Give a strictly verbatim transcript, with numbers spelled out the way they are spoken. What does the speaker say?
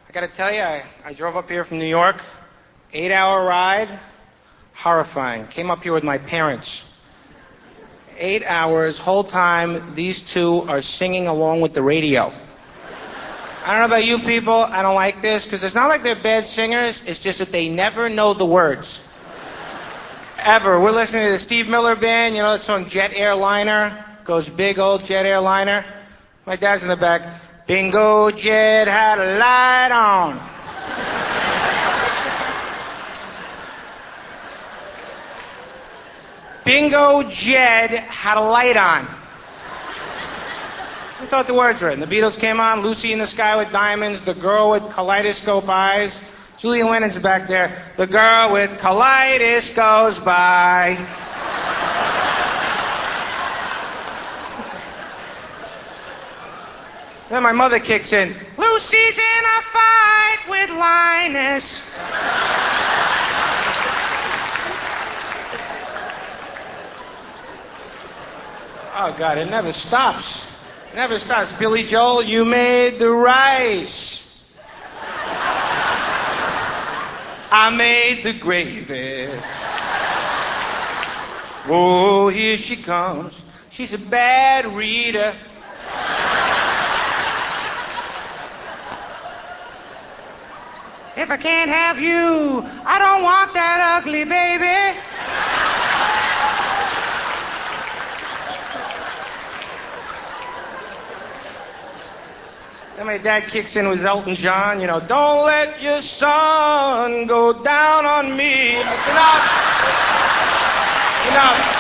I gotta tell you, I, I drove up here from New York, eight-hour ride, horrifying. Came up here with my parents. Eight hours, whole time, these two are singing along with the radio. I don't know about you people, I don't like this, because it's not like they're bad singers, it's just that they never know the words. Ever. We're listening to the Steve Miller Band, you know that song Jet Airliner? Goes big old Jet Airliner. My dad's in the back. Bingo Jet had a light on. Bingo Jed had a light on. I thought the words were. And the Beatles came on, Lucy in the Sky with Diamonds, the girl with kaleidoscope eyes. Julian Lennon's back there. The girl with colitis goes by. Then my mother kicks in. Lucy's in a fight with Linus. Oh, God, it never stops. It never stops. Billy Joel, you made the rice. I made the gravy. Oh, here she comes. She's a bad reader. If I can't have you, I don't want that ugly baby. Then my dad kicks in with Elton John, you know, don't let your sun go down on me. Enough. Enough.